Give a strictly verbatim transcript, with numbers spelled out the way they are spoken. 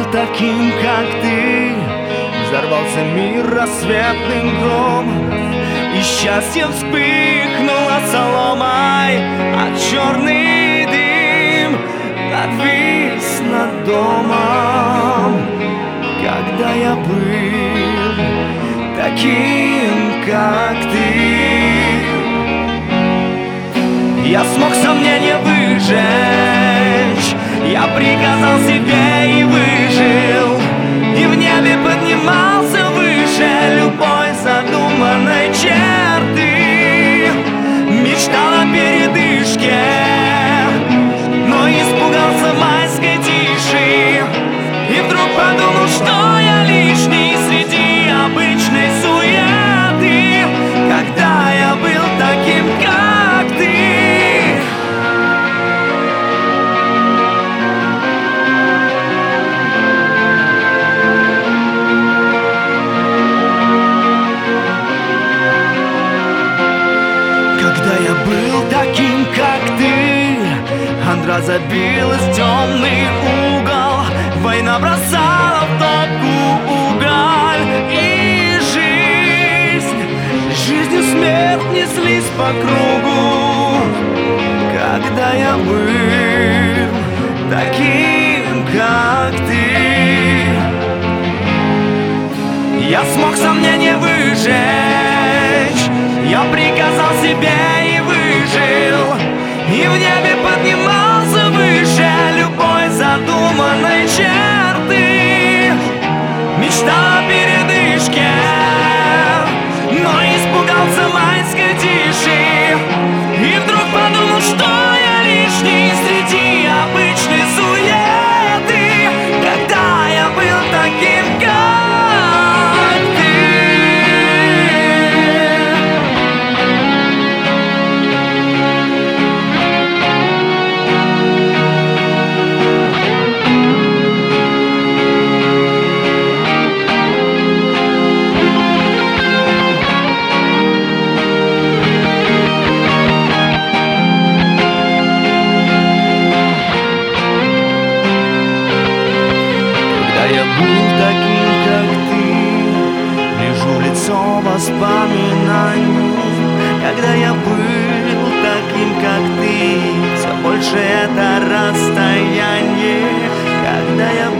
таким, как ты, взорвался мир рассветным громом, и счастье вспыхнуло соломой, а черный дым навис над домом. Когда я был таким, как ты, я смог сомнения выжечь, я приказал себе и выжил, и в небе поднимался выше любой задуманной черты. Мечтал о передышке, но испугался майской тиши, и вдруг подумал, что я лишний среди обычной суеты. Когда я был таким, как ты, Когда я был таким, как ты, Андра забилась в темный угол, война бросала в топку уголь, и жизнь, жизнь и смерть неслись по кругу. Когда я был таким, как ты, я смог сомнения выжечь, я приказал себе и выжил, и в небе поднимался выше любой задуманной черты. Мечтал о передышке, но испугался майской тиши, и вдруг подумал, что я лишний среди обычной суеты. Когда я был таким, как воспоминаний. Когда я был таким, как ты, все больше это расстояние. Когда я